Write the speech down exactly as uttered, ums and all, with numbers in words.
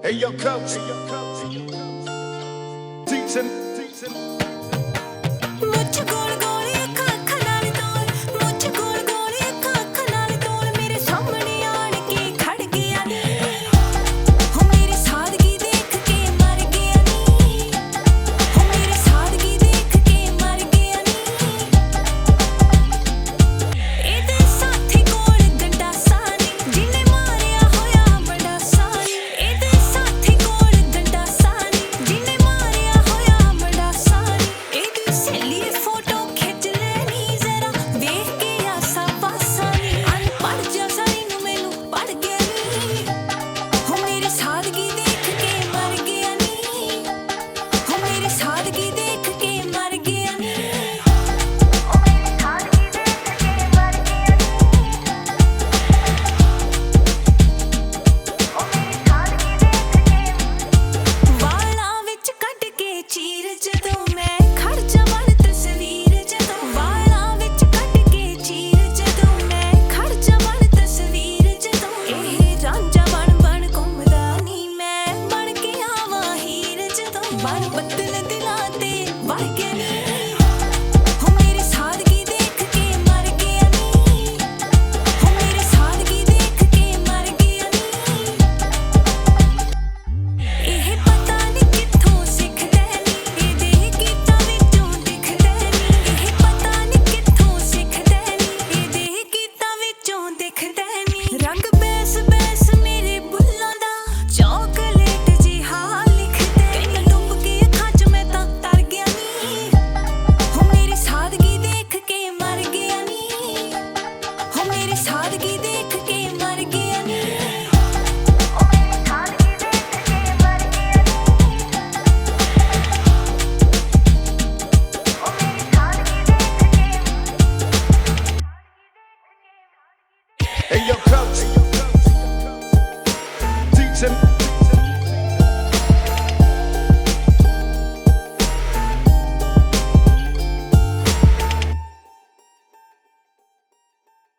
Hey, yo, coach. Teaching, teaching. ਮੁੱਛ ਗੋਲ ਗੋਲ ਅੱਖਾਂ ਅੱਖਾਂ ਨਾਲ ਤੋਲ ਮੁੱਛ ਗੋਲ ਗੋਲ ਅੱਖਾਂ ਅੱਖਾਂ ਨਾਲ ਤੋਲ ਮੇਰੇ ਸਾਹਮਣੇ ਆਣ ਕੇ ਖੜ ਗਿਆ ਨੀ ਹੋ ਮੇਰੀ ਸਾਦਗੀ ਦੇਖ ਕੇ ਮਰ ਗਿਆ ਨੀ ਹੋ ਮੇਰੀ ਸਾਦਗੀ ਦੇਖ ਕੇ ਮਰ ਗਿਆ ਨੀ ਇਹਦੇ ਸਾਥੀ ਕੋਲ ਗੰਡਾਸਾ ਨੀ ਜਿਹਨੇ ਮਾਰਿਆ ਹੋਇਆ ਬੜਾ ਸਾਨੀ ਇਹਦੇ ਸਾਥੀ ਕੋਲ ਗੰਡਾਸਾ ਨੀ ਜਿਹਨੇ ਮਾਰਿਆ ਹੋਇਆ ਬੜਾ ਸਾਨੀ ਇਹਦੀ ਸਹੇਲੀ ਫੋਟੋ ਖਿੱਚ ਲੈਣੀ ਜ਼ਰਾ ਵੇਖ ਕੇ ਆਸਾ ਪਾਸਾ ਨੀ ਅਨਪੜ੍ਹ ਜਿਹਾ ਸਾਈ ਨੂੰ ਮੈਨੂੰ ਪੜ ਗਿਆ ਨੀ ਹੋ ਮੇਰੀ ਸਾਦਗੀ ਦੇਖ ਕੇ ਮਰ ਗਿਆ ਨੀ ਹੋ ਮੇਰੀ ਸਾਦਗੀ ਦੇਖ ਕੇ ਮਰ ਗਿਆ ਨੀ ਹੋ ਮੇਰੀ ਸਾਦਗੀ ਦੇਖ ਕੇ ਮਰ ਗਿਆ ਨੀ ਹੋ ਮੇਰੀ ਸਾਦਗੀ ਦੇਖ ਕੇ ਵਾਲਾਂ ਵਿੱਚ ਕੱਢ ਕੇ ਚੀਰ ਜਦੋਂ ਮੈਂ ਖੜ ਜਾਵਾਂ ਤਸਵੀਰ ਜਦੋਂ ਵਾਲਾਂ ਵਿੱਚ ਕੱਢ ਕੇ ਚੀਰ ਜਦੋਂ ਮੈਂ ਖੜ ਜਾਵਾਂ ਤਸਵੀਰ ਜਦੋਂ ਇਹ ਰਾਂਝਾ ਬਣ ਬਣ ਘੁੰਮਦਾ ਨੀ ਮੈਂ ਬਣ ਕੇ ਆਵਾਂ ਹੀਰ ਜਦੋਂ ਬਣ ਬੱਦਲ ਦਿਲਾਂ ਤੇ ਵੜ ਗਿਆ ਨੀ ਹੋ ਮੇਰੀ ਸਾਦਗੀ ਦੇਖ ਕੇ ਮਰ ਗਿਆ ਨੀ ਹੋ ਮੇਰੀ ਸਾਦਗੀ ਦੇਖ ਕੇ ਮਰ ਗਿਆ ਨੀ ਇਹ ਪਤਾ ਨੀ ਕਿੱਥੋਂ ਸਿੱਖਦਾ ਨੀ ਇਹਦੇ ਗੀਤਾਂ ਵਿੱਚੋਂ ਦਿਖਦਾ ਨੀ ਇਹ ਪਤਾ ਨੀ ਕਿੱਥੋਂ ਸਿੱਖਦਾ ਨੀ ਇਹਦੇ ਗੀਤਾਂ ਵਿੱਚੋਂ ਦਿਖਦਾ ਨੀ ਰੰਗ ਬੈਸ ਬੈਸ ਮੇਰੇ ਬੁੱਲਾਂ ਦਾ ਚੌਕਲੇਟ ਜਿਹਾ ਲਿਖਦਾ ਕਹਿੰਦਾ ਡੁੱਬ ਕੇ ਅੱਖਾਂ 'ਚ ਮੈਂ ਤਾਂ ਤਰ ਗਿਆ ਨੀ ਹੋ ਮੇਰੀ ਸਾਦਗੀ ਦੇਖ ਕੇ ਮਰ ਗਿਆ ਨੀ ਹੋ ਮੇਰੀ ਸਾਦਗੀ ਦੇਖ ਕੇ ਮਰ ਗਿਆ ਨੀ ਹੋ ਮੇਰੀ ਸਾਦਗੀ ਦੇਖ ਕੇ ਮਰ ਗਿਆ ਨੀ ਹੋ ਮੇਰੀ ਸਾਦਗੀ ਦੇਖ ਕੇ Hey, yo,